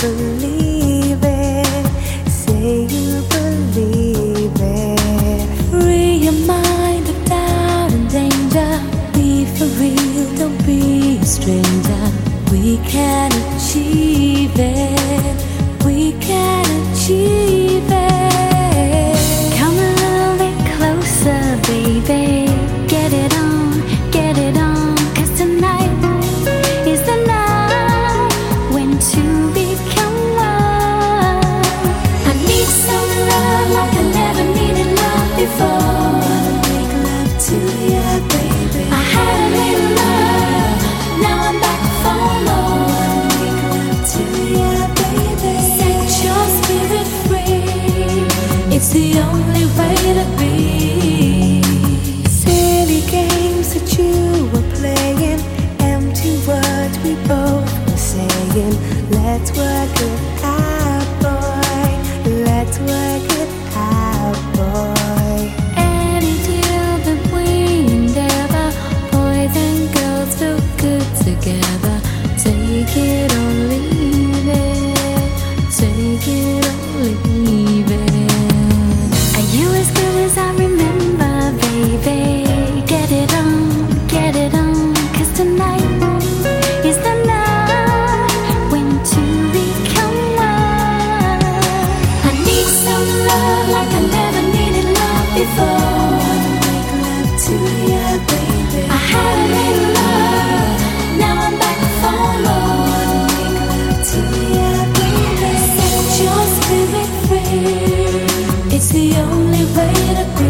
believe it. Say you believe it. Free your mind of doubt and danger. Be for real, don't be a stranger. We can achieve it. We can achieve it. Come a little bit closer, baby. Get it on, get it on. 'Cause tonight is the night when two become one. I need some love like I never needed love before. Wanna make love to you, baby. I had a little love, now I'm back for more. Wanna make love to you, baby. Set your spirit free. It's the only way to be. Silly games that you were playing, empty words we both were saying. Let's work it out, boy. Let's work it out, boy. Any deal that we endeavor, boys and girls feel good together. Take it or leave it. Take it or leave it. Are you as good as I remember, baby? Get it on, get it on. 'Cause tonight is the night when two become one. I need some love like I never needed love before. Wanna make love to you, baby. I had a little love, now I'm back for more. Wanna make love to you, baby. Set your spirit free. It's the only way to be.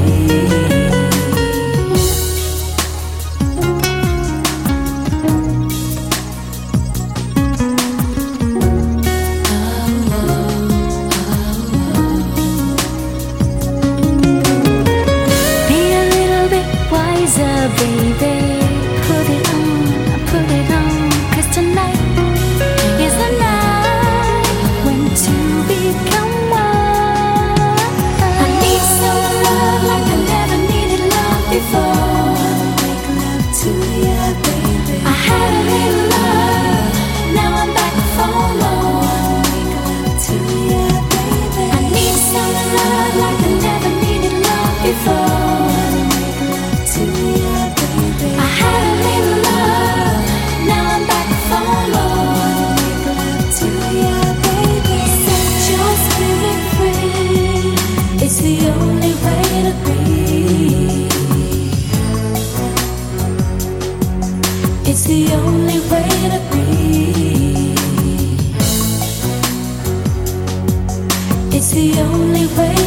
Be a little bit wiser, baby. Put it on, put it on. 'Cause tonight is the night when two become one. I need some love like I never needed love before. Wanna make love to you, baby. I had a little love, now I'm back for more. Wanna make love to you, baby. I need some love like I never needed love before. Wanna make love to you, baby. I had a little love, now I'm back for more. Wanna make love to you, baby. Set your spirit free. It's the only way to be. It's the only way to be. It's the only way